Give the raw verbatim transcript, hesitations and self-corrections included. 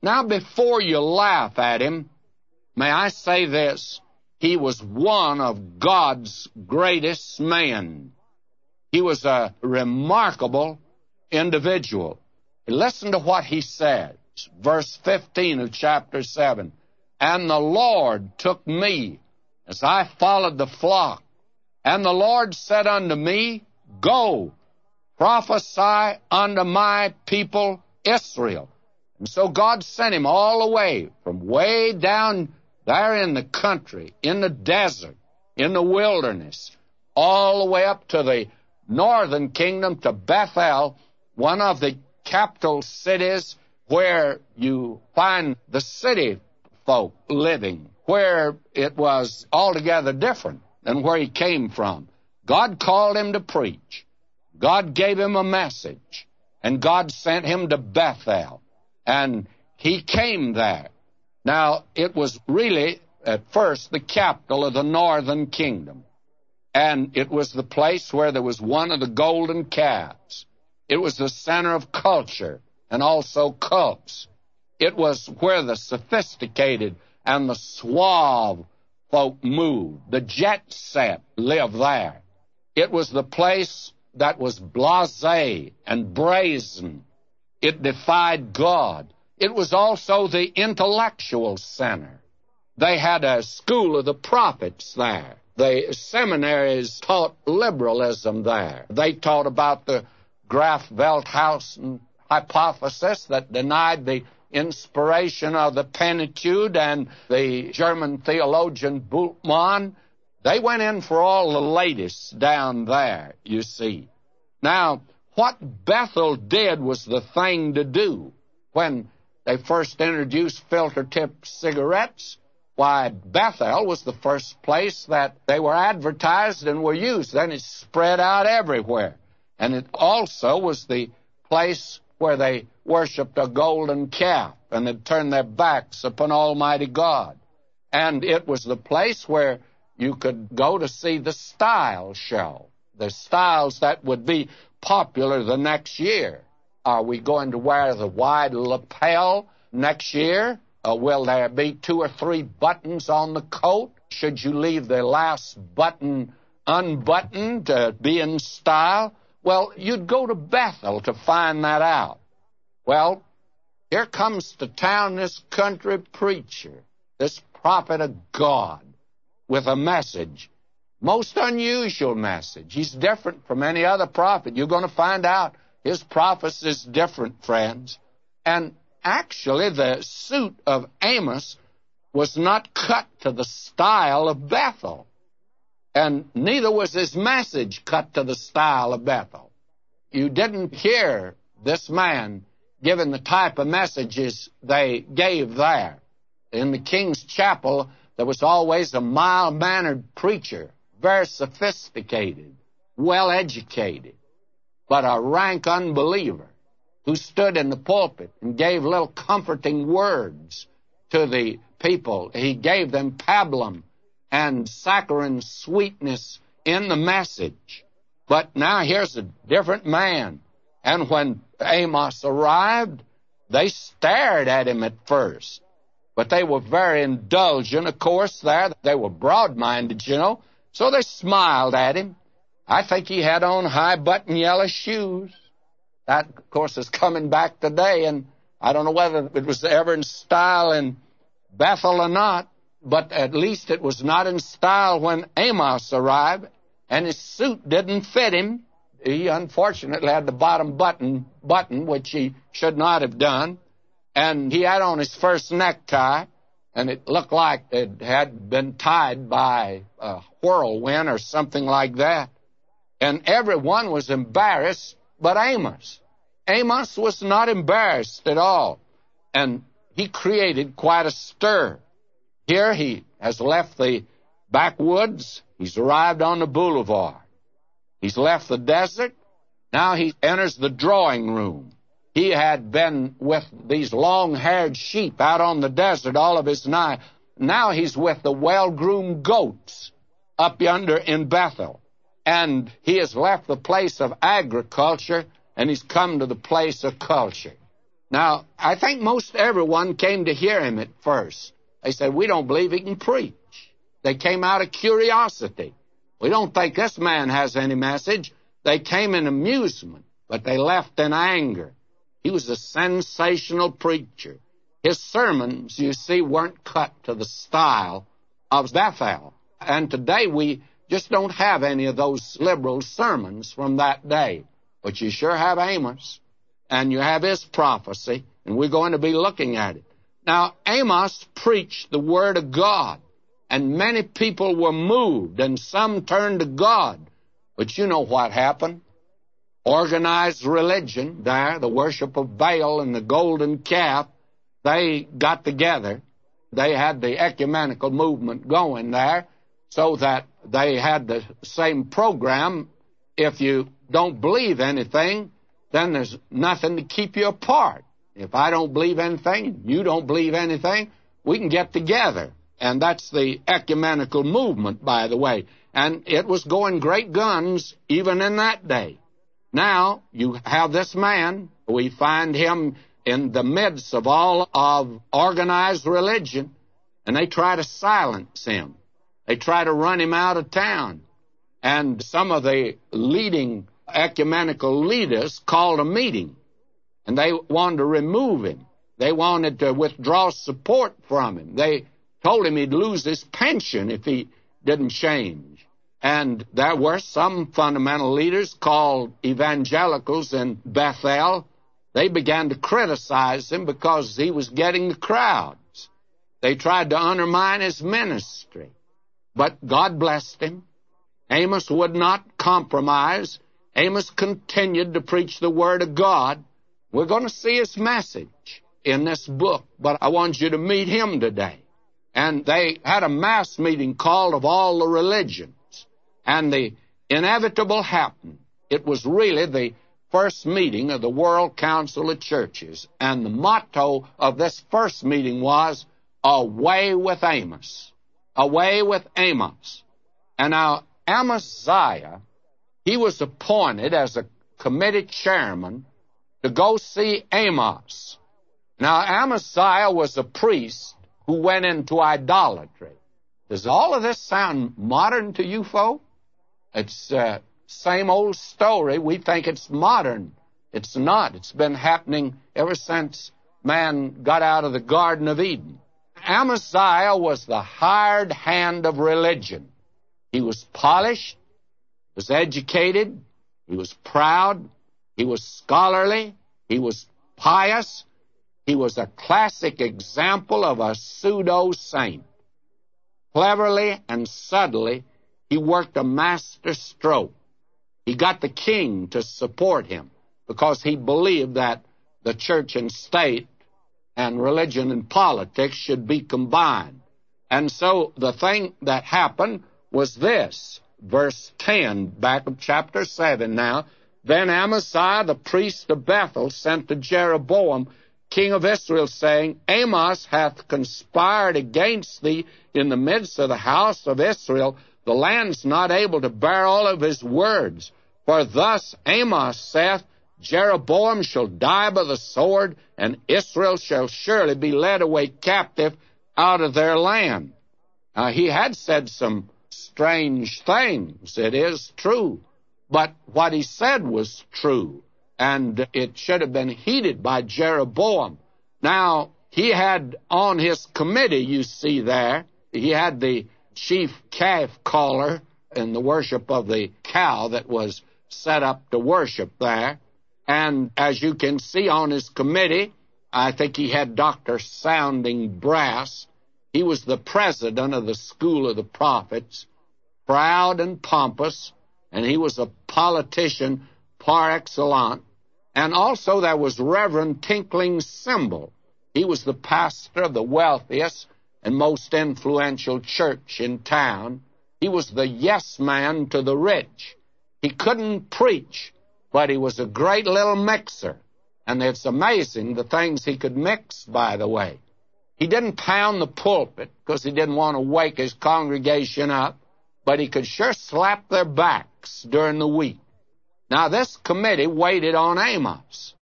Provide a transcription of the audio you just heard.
Now, before you laugh at him, may I say this? He was one of God's greatest men. He was a remarkable individual. Listen to what he said. Verse fifteen of chapter seven. And the Lord took me as I followed the flock. And the Lord said unto me, Go, prophesy unto my people Israel. And so God sent him all the way, from way down there in the country, in the desert, in the wilderness, all the way up to the northern kingdom, to Bethel, one of the capital cities where you find the city folk living, where it was altogether different than where he came from. God called him to preach. God gave him a message, and God sent him to Bethel, and he came there. Now, it was really, at first, the capital of the northern kingdom, and it was the place where there was one of the golden calves. It was the center of culture and also cults. It was where the sophisticated and the suave folk moved. The jet set lived there. It was the place that was blasé and brazen. It defied God. It was also the intellectual center. They had a school of the prophets there. The seminaries taught liberalism there. They taught about the Graf-Velthausen hypothesis that denied the inspiration of the Pentateuch, and the German theologian Bultmann. They went in for all the latest down there, you see. Now, what Bethel did was the thing to do. When they first introduced filter-tip cigarettes, why, Bethel was the first place that they were advertised and were used. Then it spread out everywhere. And it also was the place where they worshipped a golden calf and had turned their backs upon Almighty God. And it was the place where you could go to see the style show, the styles that would be popular the next year. Are we going to wear the wide lapel next year? Uh, will there be two or three buttons on the coat? Should you leave the last button unbuttoned to be in style? Well, you'd go to Bethel to find that out. Well, here comes to town this country preacher, this prophet of God, with a message, most unusual message. He's different from any other prophet. You're going to find out his prophecy is different, friends. And actually, the suit of Amos was not cut to the style of Bethel, and neither was his message cut to the style of Bethel. You didn't hear this man giving the type of messages they gave there. In the King's Chapel, there was always a mild-mannered preacher, very sophisticated, well-educated, but a rank unbeliever who stood in the pulpit and gave little comforting words to the people. He gave them pablum and saccharine sweetness in the message. But now here's a different man. And when Amos arrived, they stared at him at first. But they were very indulgent, of course, there. They were broad-minded, you know. So they smiled at him. I think he had on high-button yellow shoes. That, of course, is coming back today, and I don't know whether it was ever in style in Bethel or not, but at least it was not in style when Amos arrived, and his suit didn't fit him. He unfortunately had the bottom button, button, which he should not have done, and he had on his first necktie, and it looked like it had been tied by a whirlwind or something like that. And everyone was embarrassed but Amos. Amos was not embarrassed at all, and he created quite a stir. Here he has left the backwoods. He's arrived on the boulevard. He's left the desert. Now he enters the drawing room. He had been with these long-haired sheep out on the desert all of his life. Now he's with the well-groomed goats up yonder in Bethel. And he has left the place of agriculture, and he's come to the place of culture. Now, I think most everyone came to hear him at first. They said, we don't believe he can preach. They came out of curiosity. We don't think this man has any message. They came in amusement, but they left in anger. He was a sensational preacher. His sermons, you see, weren't cut to the style of Bethel. And today we just don't have any of those liberal sermons from that day. But you sure have Amos, and you have his prophecy, and we're going to be looking at it. Now, Amos preached the Word of God, and many people were moved, and some turned to God. But you know what happened. Organized religion there, the worship of Baal and the golden calf, they got together. They had the ecumenical movement going there so that they had the same program. If you don't believe anything, then there's nothing to keep you apart. If I don't believe anything, you don't believe anything, we can get together. And that's the ecumenical movement, by the way. And it was going great guns even in that day. Now, you have this man. We find him in the midst of all of organized religion, and they try to silence him. They try to run him out of town. And some of the leading ecumenical leaders called a meeting, and they wanted to remove him. They wanted to withdraw support from him. They told him he'd lose his pension if he didn't change. And there were some fundamental leaders called evangelicals in Bethel. They began to criticize him because he was getting the crowds. They tried to undermine his ministry. But God blessed him. Amos would not compromise. Amos continued to preach the Word of God. We're going to see his message in this book, but I want you to meet him today. And they had a mass meeting called of all the religions. And the inevitable happened. It was really the first meeting of the World Council of Churches. And the motto of this first meeting was, away with Amos. Away with Amos. And now, Amaziah, he was appointed as a committee chairman to go see Amos. Now, Amaziah was a priest who went into idolatry. Does all of this sound modern to you folk? It's the uh, same old story. We think it's modern. It's not. It's been happening ever since man got out of the Garden of Eden. Amaziah was the hired hand of religion. He was polished, was educated, he was proud, he was scholarly, he was pious, he was a classic example of a pseudo-saint. Cleverly and subtly, he worked a master stroke. He got the king to support him because he believed that the church and state and religion and politics should be combined. And so the thing that happened was this, verse ten, back of chapter seven now. Then Amaziah, the priest of Bethel, sent to Jeroboam, king of Israel, saying, Amos hath conspired against thee in the midst of the house of Israel. The land's not able to bear all of his words. For thus Amos saith, Jeroboam shall die by the sword, and Israel shall surely be led away captive out of their land. Now, he had said some strange things, it is true, but what he said was true, and it should have been heeded by Jeroboam. Now, he had on his committee, you see there, he had the chief calf caller in the worship of the cow that was set up to worship there. And as you can see on his committee, I think he had Doctor Sounding Brass. He was the president of the School of the Prophets, proud and pompous, and he was a politician par excellence. And also there was Reverend Tinkling Cymbal. He was the pastor of the wealthiest and most influential church in town. He was the yes man to the rich. He couldn't preach, but he was a great little mixer. And it's amazing the things he could mix, by the way. He didn't pound the pulpit because he didn't want to wake his congregation up, but he could sure slap their backs during the week. Now, this committee waited on Amos.